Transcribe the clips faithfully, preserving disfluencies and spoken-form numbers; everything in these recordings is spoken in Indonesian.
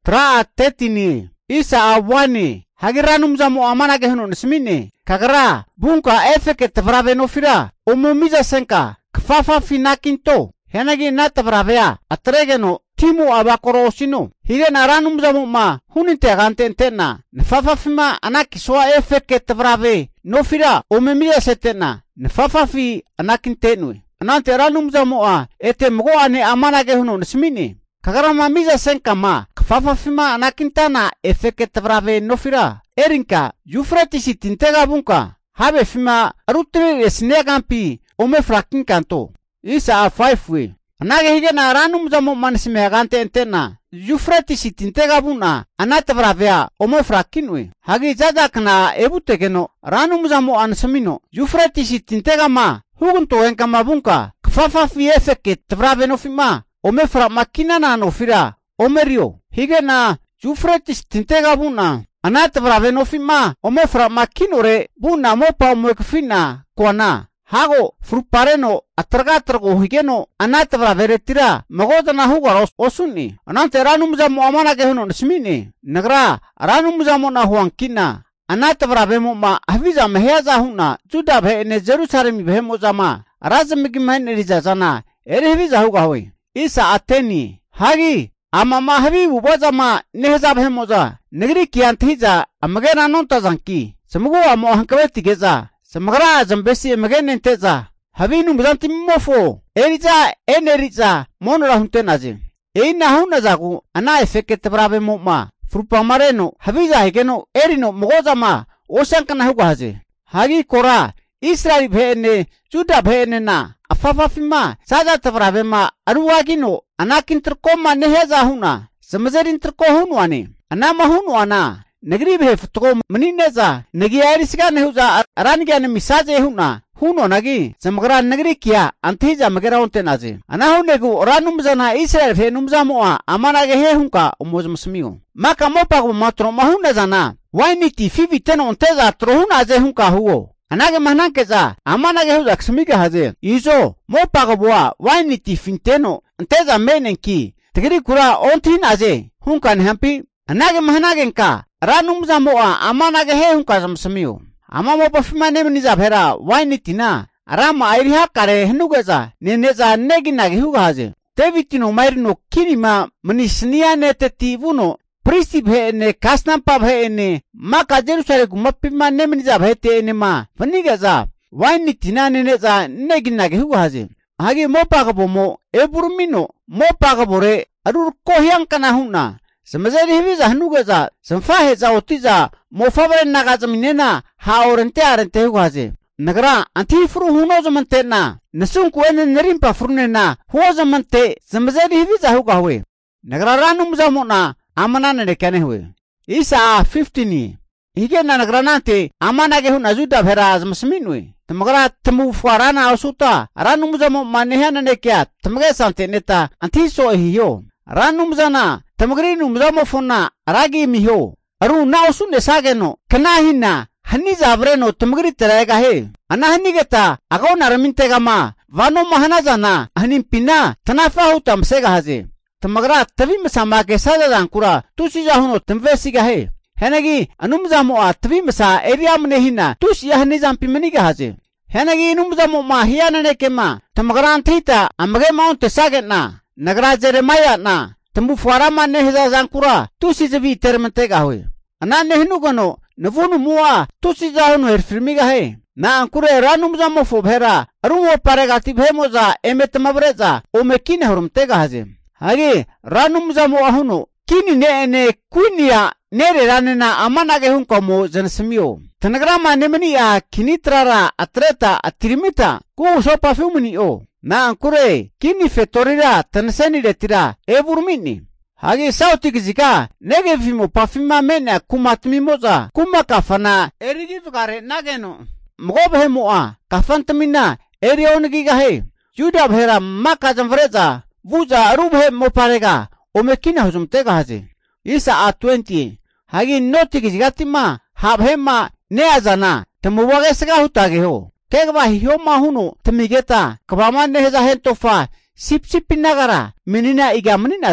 Tra tetini. Isa awani. Hagi ranum zamu amanage hunu nismini. Kagara. Bunka efeke tvrave no fira. Umumiza senka. Kfafa finakinto. Henagi na tvravea. Atregeno. Timu abakoro osino. Hige na ranum zamu ma. Huninte agantentena. Nfafa fima anaki soa efeke tvrave. No fira. Umumiza setena. Nfafa fi anakintenui. Anante ranum zamu a. Ete mgo ane amanage hunu nismini. Kagara mamiza senka ma. Kfafa fima anakintana efeke tvrave no fira. Erinka. Yufratisi tintega bunka. Habe fima arutri esnegampi. Ome frakin kanto. Isa a five we. Anage hige na ranum zamu manisime agante entena. Yufratisi tintega buna. Anate vravea. Ome frakin we. Hagi jadakna ebutegeno. Ranum zamu ansamino. Yufratisi tintega ma. Hugunto enka mabunka. Kfafa fi efeke tvrave no fima. Ome fra makina na no fira. Ome rio. Hige na Yufratisi tintega buna. Anate vrave no fima. Ome fra makinore. Buna mopa ome kfina. Kuana. Hago frupareno atragatrago higeno anate vrave retira. Magodana hugara osuni. Anante ranum zamu amanage hunu nismini. Nagra ranum zamu na huankina. Anate vrave mo ma haviza meheaza huna. Juda bhe ene Jerusalem bhe mo zama. Razamigi mahene rizazana. Ere haviza huga hui. Isa ateni. Hagi. Ama ma havi ubaza ma neheza bhe moza. Negri kiantiza amagena nonta zanki. Samugo amo hankaweti geza. Samagra zambesi emagene nteza. Havinu mzanti mofo. Eriza eneriza. Monora huntenazi. Eina hunazagu. Ana efeke tebrave moma. Frupa mareno. Haviza higeno. Erino mogoza ma. Oshankana huga hazi. Hagi kora. Israel bheene. Juda bheene na. Afafa fima. Sada tebrave ma. Aruwagino. Anakintrikoma neheza huna. Samazerintriko hunuani. Anama hunuana. Negri bhe futko manineza. Negi airisiga nehuza araniga ne misaje huna. Huno nagi. Samagra negri kia. Antiza magera unte nazi. Anahu negu ranumzana Israel bhe numza moa. Amanage he hunka umozmusmiu. Maka mopagu matro mahunezana. Wainiti fivi teno unteza trohuna ze hunka huo. Anage mahnankeza. Amanage huza ksmiga haze. Izo. Mopagu boa. Wainiti finteno. Unteza menenki. Tegri kura ontina ze. Hunka nehampi. Anage mahnagenka. Ranum zamoa amanage he hunka zamsamiu. Ama mopa fima nemeniza phera wainitina. Arama airiha kare henugeza. Neneza neginage huga haze. Tevitino mairino kinima manisnia neteti vuno. Pristi bhe ene kasnampa bhe ene. Maka Jerusalem kumapima nemeniza bhete ene ma. Vanigeza. Wainitina neneza neginage huga haze. Hagi mopa kabomo eburumino. Mopa kabore arur kohyankana huna. Samazari hiviza hanugeza. Samfaheza otiza. Mofabre nagazaminena. Haorente arente hugaze. Nagra anti furu huno zamantena. Nasunku ene nerimpa furunena. Huwa zamante. Samazari hiviza hugawe. Nagra ranum zamona. Amana nedekane huwe. Isa fifteen. Hige na nagra nante. Amanage huna juda phera azmasminwe. Tamagra tamu fuarana osuta. Ranum zamo manehana nekia. Tamage sante neta. Anti so hiyo. Ranum zana. Tamagri numzamo fonna ragi miho. Aru na osunde sageno. Kanahina. Hani zabreno tamagri terega he. Ana hani geta. Agaw naramintega ma. Vano mahana zana. Hani pina. Tanafa hu tamsega haze. Tamagra tabi masama ke sada zankura. Tusi jahuno tamvesiga he. Henagi anumzamo a tabi masa area manehina. Tusi hani zampimaniga haze. Henagi numzamo ma hiyana neke ma. Tamagra antita. Amage maunte sagena. Nagra Jeremiah na. Tambu fuarama neheza zankura. Tusi zavi termentega hui. Ana nehnu gano. Navunu mua. Tusi jahunu herfirmiga he. Na ankure ranum zamo fobhera. Arumo paregati bhemoza. Eme tamabreza. Ome kine hurumtega haze. Hagi ranum zamo ahuno. Kini ne ene kuinia. Nere ranena amanage hunka mo zansimio. Tanagrama nemeni a kinitrara atreta atrimita. Ku sopa fumuni o. Na ankure kini fetorira tanseni retira eburmini. Hagi sauti kizika nege fimo pafima mena kumatmi moza kuma kafana erigi fukare nageno. Mgobe moa kafantamina erionigi gahe. Juda bhera maka jamvreza vuza arubhe moparega omekina huzumtega haze. Isa a twenty. Hagi noti kizigatima habhema neazana tamuwage sega hutage ho. Kegba hioma huno tamigeta kabama neheza hentofa sip sip nagara menina iga menina ze.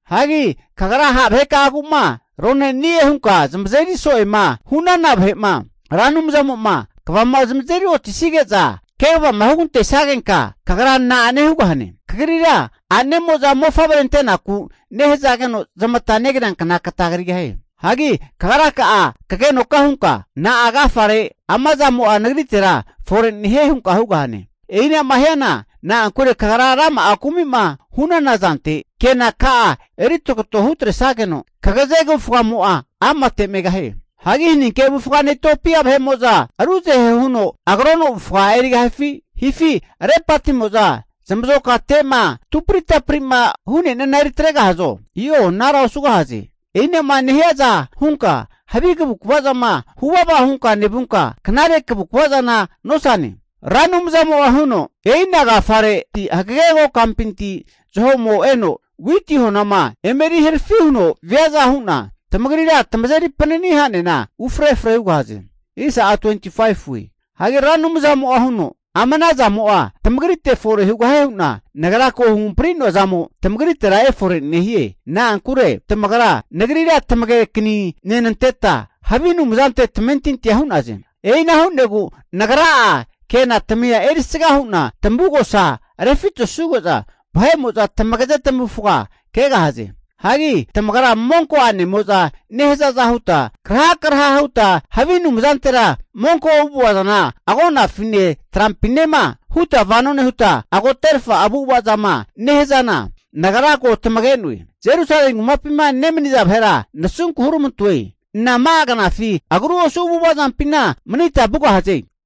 Hagi kagara ha bheka aguma rone nie hunka zamzeri so ema hunana bhema ranum zamuma kwama zamzeri otisigeza keva mahugunte sagenka kagara na ane hugahane kagrira ane moza mofabrente naku nehezageno zamata negran kana katagriga he hagi kagara ka a kage noka hunka na aga fare amaza mo anagritera foren nihe hunka hugahane eina mahena na ankure kagara rama akumima hunana zante kena ka eritokoto hutre sageno kagazego fuamoa amate megahe hagi ni ke bufane topia bhe moza aruze he huno agrono bufwa eriga hifi hifi repati moza zamzo ka tema tuprita prima hune na naritrega hazo iyo nara usuga hazi ine maniheza hunka habiga bukwaza ma huwaba hunka nebunka kanare ke bukwaza na nosani ranum zamo huno eina ga fare ti hagego kampinti zomo eno witi honama emeri herfi huno viaza huna tamagrira tamazari paneni hanena ufre fre ugaze isa a twenty-five wi hage ranum zamo huno amana zamo a tamagrite fore huga huna nagara ko humprino zamo tamagrite rae fore nehie na ankure tamagara nagrira tamage kini nenanteta habinu muzante tmentin tiahuna zen eina hunegu nagara kena tamia erisiga huna tambugo sa refito sugoza bhae moza tamagaza tamufuga kega haze hagi tamagara monko ane moza nehza zahuta kra kra huta havinu muzantera monko ubuwazana agona fine trampinema huta vanone huta ago terfa abuwazama nehzana nagara ko tamagenui Jerusalem mapima nemniza bhera nasun kuhurumuntwe na magana fi agru osu ubuwazam pina manita bugo haze